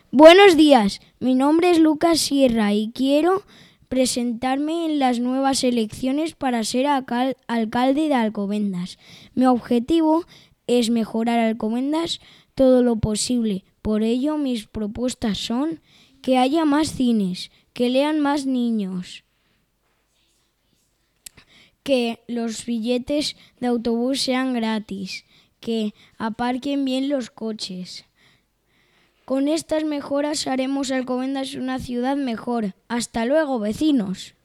Buenos días, mi nombre es Lucas Sierra y quiero presentarme en las nuevas elecciones para ser alcalde de Alcobendas. Mi objetivo es mejorar Alcobendas todo lo posible. Por ello, mis propuestas son que haya más cines, que lean más niños, que los billetes de autobús sean gratis, que aparquen bien los coches. Con estas mejoras haremos Alcobendas una ciudad mejor. Hasta luego, vecinos.